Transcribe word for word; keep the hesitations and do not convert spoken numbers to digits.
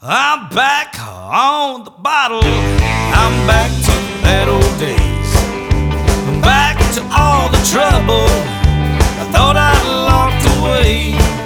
I'm back on the bottle. I'm back to the bad old days. I'm back to all the trouble I thought I'd locked away.